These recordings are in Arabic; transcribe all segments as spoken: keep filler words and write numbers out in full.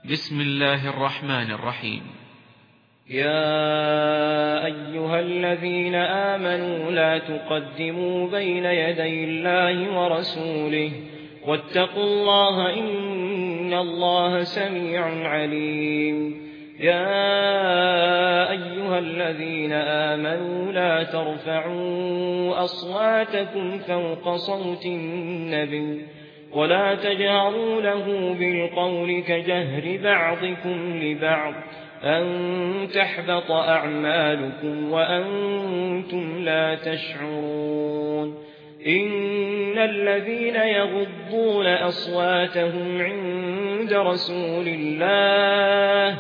بسم الله الرحمن الرحيم. يا أيها الذين آمنوا لا تقدموا بين يدي الله ورسوله واتقوا الله إن الله سميع عليم. يا أيها الذين آمنوا لا ترفعوا أصواتكم فوق صوت النبي ولا تجهروا له بالقول كجهر بعضكم لبعض أن تحبط أعمالكم وأنتم لا تشعرون. إن الذين يغضون أصواتهم عند رسول الله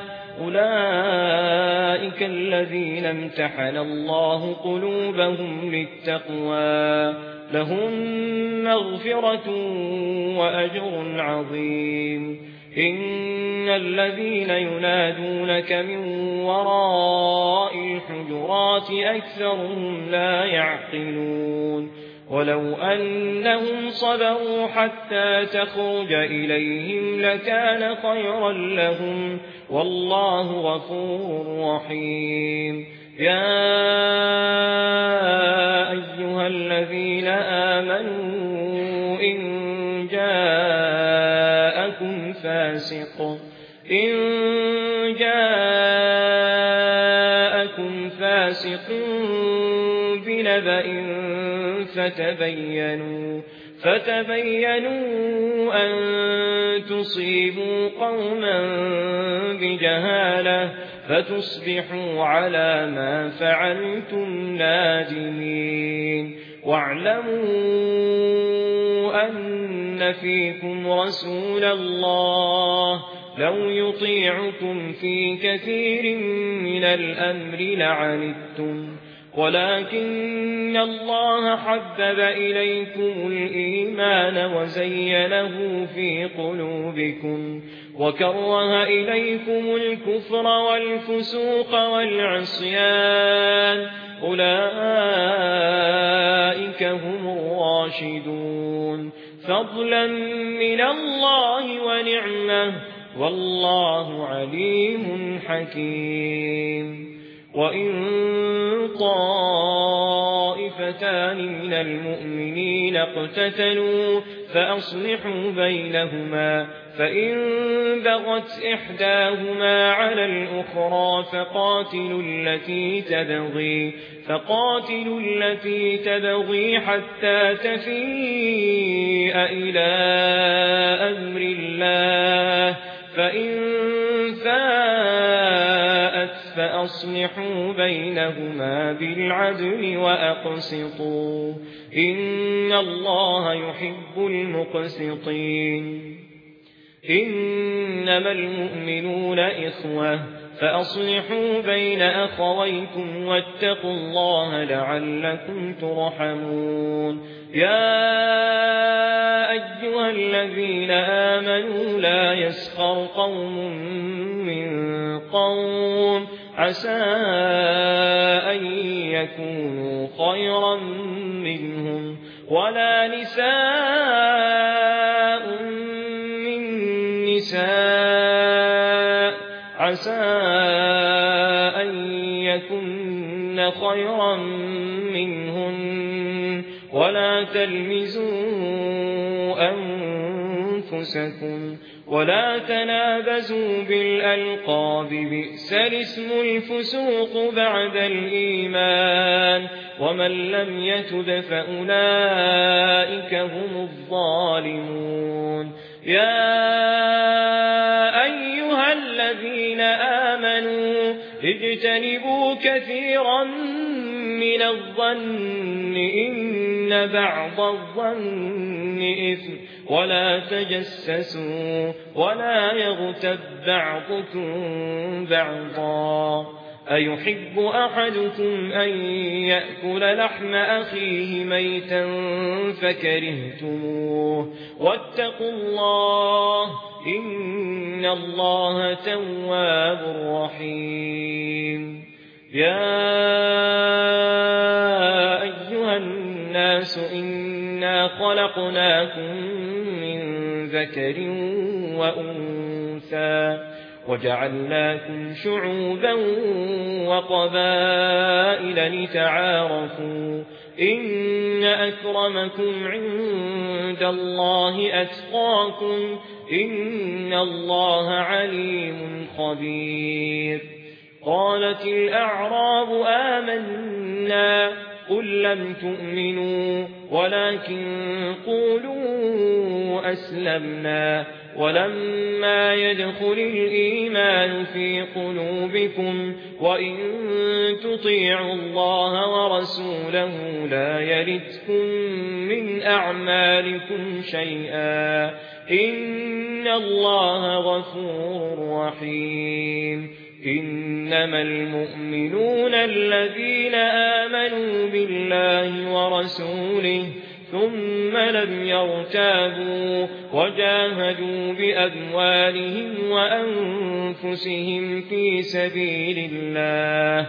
أولئك الذين امتحن الله قلوبهم للتقوى لهم مغفرة وأجر عظيم. إن الذين ينادونك من وراء الحجرات أكثرهم لا يعقلون. ولو أنهم صبروا حتى تخرج إليهم لكان خيرا لهم والله غفور رحيم. يا أيها الذين آمنوا إن جاءكم فاسق إن جاءكم فاسق بنبأ فتبينوا فتبينوا أن تصيبوا قوما بجهالة فتصبحوا على ما فعلتم نادمين. واعلموا أن فيكم رسول الله لو يطيعكم في كثير من الأمر لعنتم ولكن الله حبب إليكم الإيمان وزينه في قلوبكم وكره إليكم الكفر والفسوق والعصيان أولئك هم الراشدون فضلا من الله ونعمة والله عليم حكيم. وإن طائفتان من المؤمنين اقتتلوا فأصلحوا بينهما فإن بغت إحداهما على الأخرى فقاتلوا التي تبغي فقاتلوا التي تبغي حتى تفيء إلى أمر الله فإن فاءت فأصلحوا بينهما بالعدل وأقسطوا إن الله يحب المقسطين. إنما المؤمنون إخوة فأصلحوا بين أخويكم واتقوا الله لعلكم ترحمون. يا أيها الذين آمنوا لا يسخر قوم من قوم عسى أن يكونوا خيرا منهم ولا نساء من نساء عسى أن يكن خيرا منهن ولا تلمزوا أنفسكم ولا تنابزوا بالألقاب بئس الاسم الفسوق بعد الإيمان ومن لم يتب فأولئك هم الظالمون. يا أيها الذين آمنوا اجتنبوا كثيرا من الظن إن بعض الظن إثم ولا تجسسوا ولا يغتب بعضكم بعضا أيحب أحدكم أن يأكل لحم أخيه ميتا فكرهتموه واتقوا الله إن الله تواب رحيم. يا أيها الناس إنا خلقناكم من ذكر وأنثى وجعلناكم شعوبا وقبائل لتعارفوا إن أكرمكم عند الله أتقاكم إن الله عليم خبير قالت الأعراب آمنا قل لم تؤمنوا ولكن قولوا أسلمنا ولما يدخل الإيمان في قلوبكم وإن تطيعوا الله ورسوله لا يلتكم من أعمالكم شيئا إن الله غفور رحيم إنما المؤمنون الذين آمنوا بالله ورسوله ثم لم يرتابوا وجاهدوا بأموالهم وأنفسهم في سبيل الله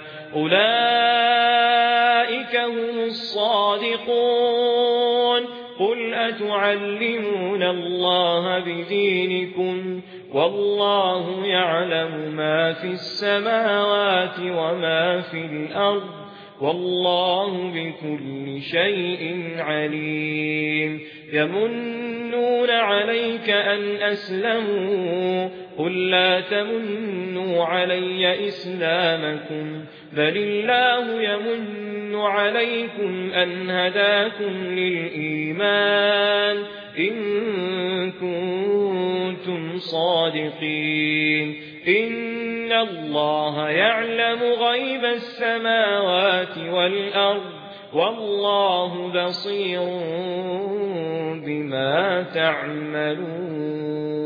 أولئك هم الصادقون قل أتعلمون الله بدينكم والله يعلم ما في السماوات وما في الأرض والله بكل شيء عليم يمنون عليك أن أسلموا قل لا تمنوا علي إسلامكم بل الله يمن عليكم أن هداكم للإيمان إن كنتم صادقين إن الله يعلم غيب السماوات والأرض والله بصير بما تعملون.